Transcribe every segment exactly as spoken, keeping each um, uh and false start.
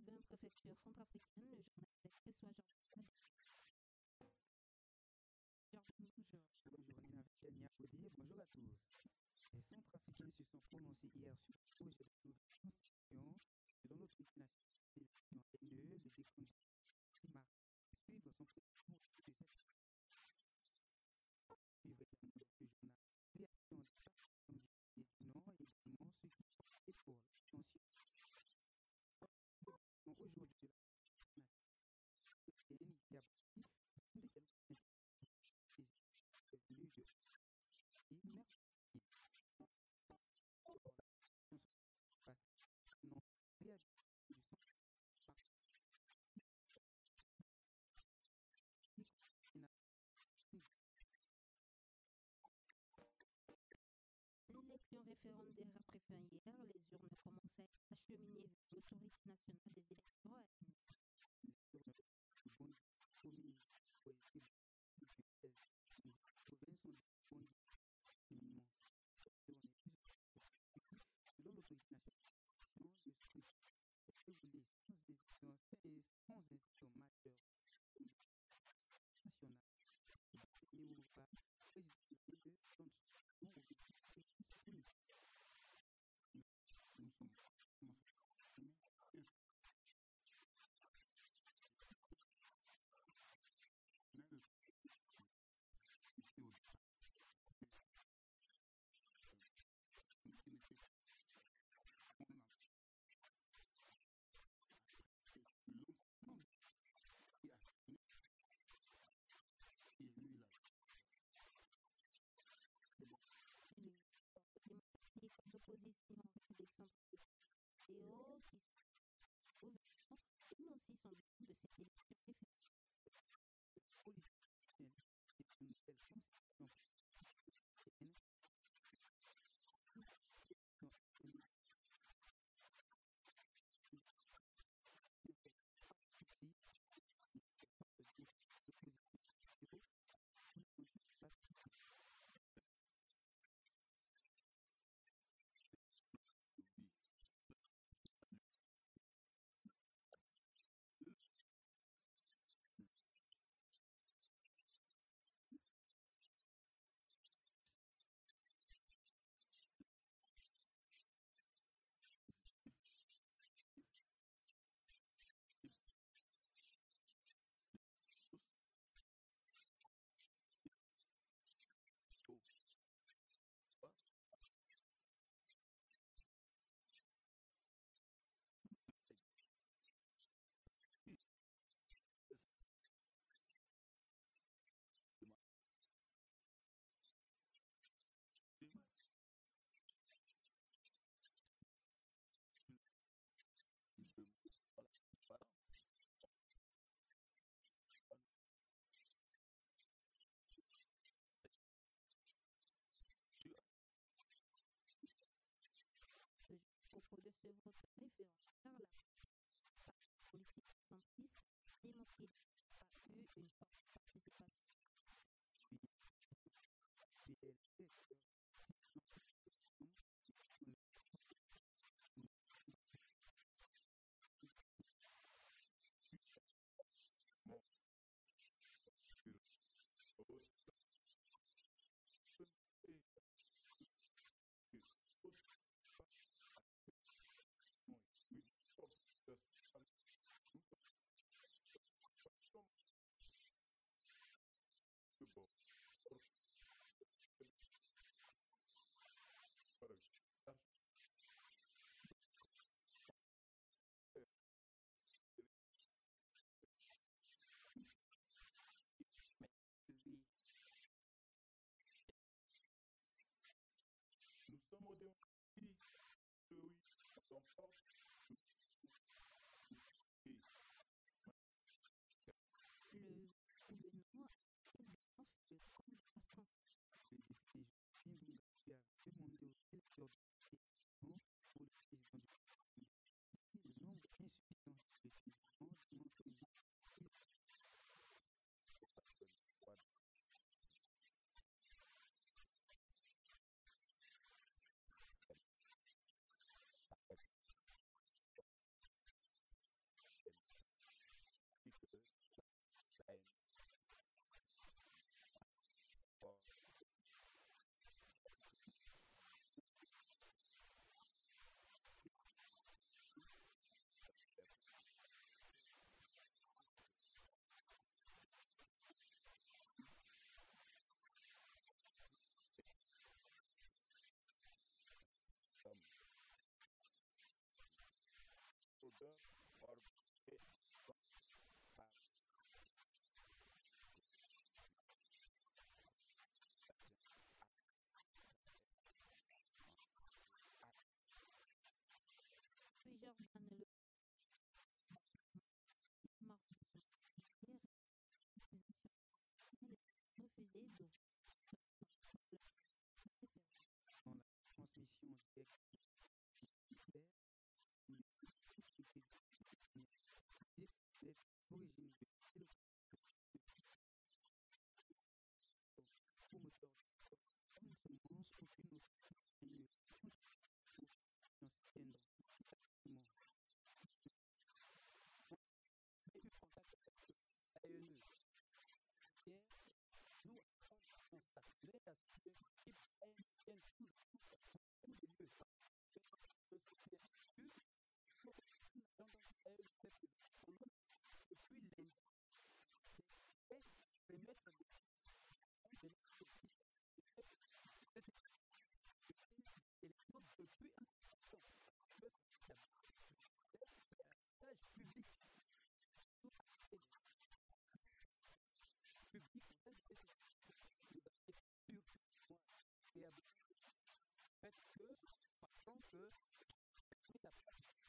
Durban, préfecture centrafricaine, le journal avec Christophe Jean. Bonjour, bonjour Nina Tania Bodi, bonjour à tous. Les centrafricains se sont prononcés hier sur le projet de nouvelle constitution selon l'autorité nationale d'élection haineuse de déconstruction marque suivre son président de cette suivre également dans ce journal réaction des partisans du et du Nord et également ceux qui optaient pour l'abstention. Aujourd'hui de la nationale africaine ici à Bodi, une des quelques venue de et merci. Non, réagir du centre L'élection référendaire après fin hier, les urnes commencent à être acheminées vers l'autorité nationale des élections. les urnes de bonnes communes ont été les provinces sont des bonnes cheminement. Selon l'autorité nationale de scrutin, déroulé sans incidents et sans incidents majeurs national. Et où va présider de son nom au district. Nous sommes commencés L'opposition d'élection Théo qui sont gouvernement, eux aussi sont victimes de cette élection référendaire. Politicienne est une nouvelle constitution politicienne. Au cours de ce vote référendaire, la partie politique centriste a démontré d'avoir eu une forte participation. Nous sommes au démocratie. Oui, nous sommes Le gouvernement a également fait le compte de la France. Le député Justin Bougabi a demandé aux électeurs de voter non pour le président du Parlement. Le nombre insuffisant de présidents démontre une plusieurs formes et par Plusieurs années marque son carrière refusé d'ouvrir Dans la transmission directe militaire, il était d'être d'origine de promoteur de semence, aucune autre ingénieure ancienne dans J'ai eu contact avec l'A E N E. Et nous, on s'attendait à ce que l'équipe aérienne tous tous les deux. Je me souviens plus, dans elle fait depuis lundi. Et je vais mettre des et les autres depuis un certain temps. Stage public. Public, c'est sûr et à fait que, par exemple, oui, ça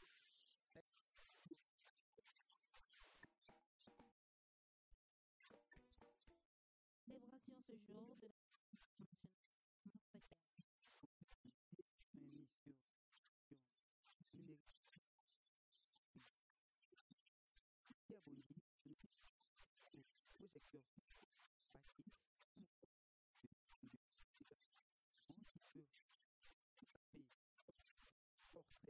célébration ce jour de la nationale mis sur numérique Diabondi, projecteur paquet portrait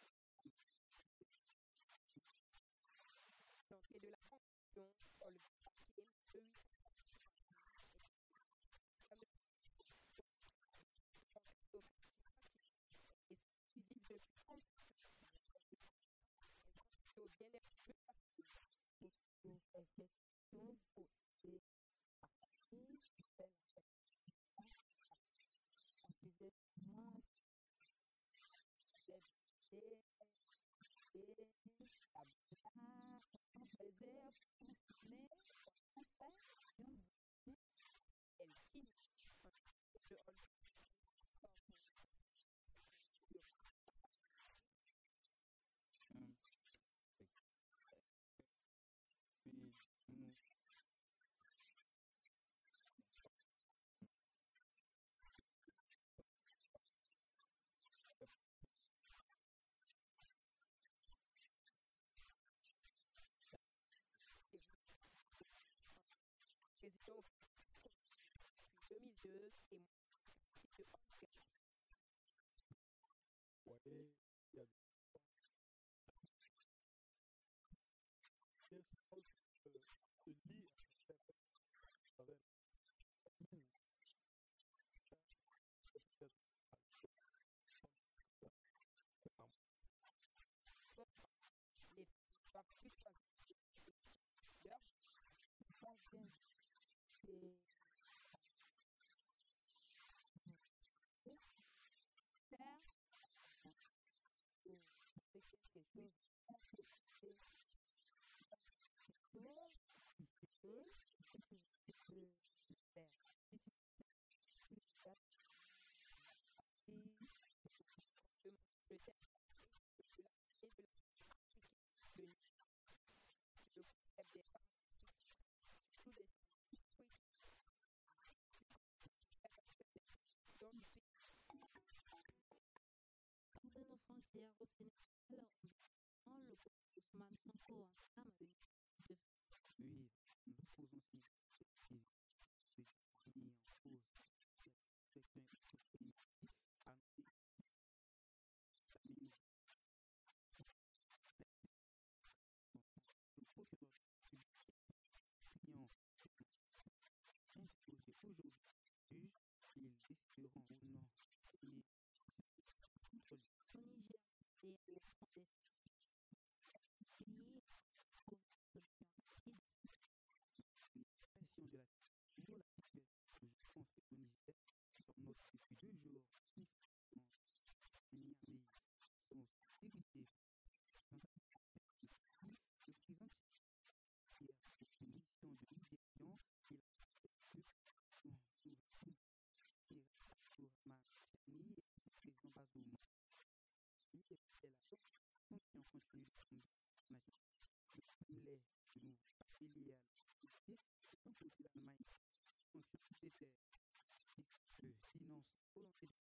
donc, et de la fonction sur le papier, eux, et suivi depuis trente au bien-être peu facile. Une question posée à partir de moi, elle qui président depuis deux mille deux et moi, de ouais, il y a des choses que je dis avec les pas plus d'ailleurs, pas bien c'est faire c'est quelque chose nationale les nouveaux filiales donc l'Allemagne fonction budgétaire de financer volonté